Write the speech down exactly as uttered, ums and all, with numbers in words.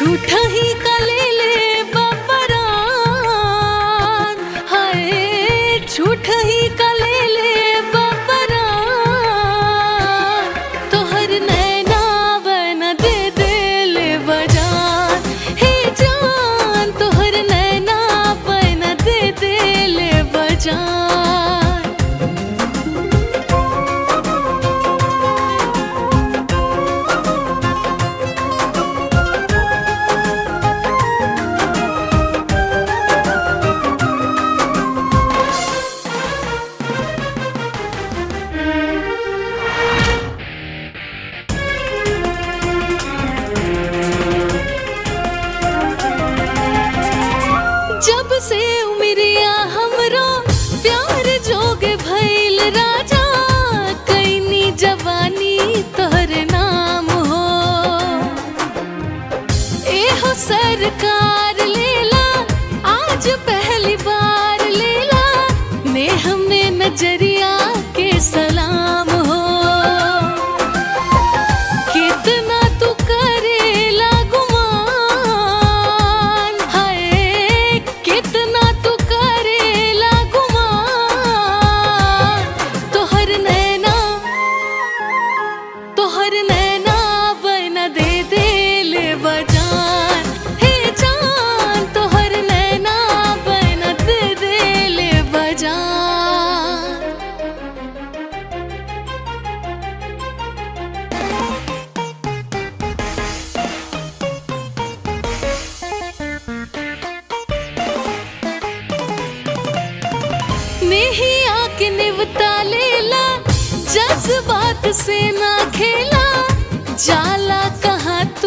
झूठा ही कले ले बपरान, हाय झूठा ही कले ले बपरान, तोहर नैना बना दे दिल बजान, हे जान तोहर नैना बना दे दिल बजान। जब से उमरिया हमरो प्यार जोग भइल राजा, कैनी जवानी तोहर नाम हो। एहो सरकार लेला आज पहली बार लेला, नेह में नजरिया के सलाम हो। कितना तू करेला गुमान, हाय कितना तू करेला गुमान, तोहर नैना तोहर नैना बना दे दिल बजान, हे जान तोहर नैना बना दे दिल बजान। नहीं आके निवता लेला, जज्बात से ना खेला, जाला कहाँ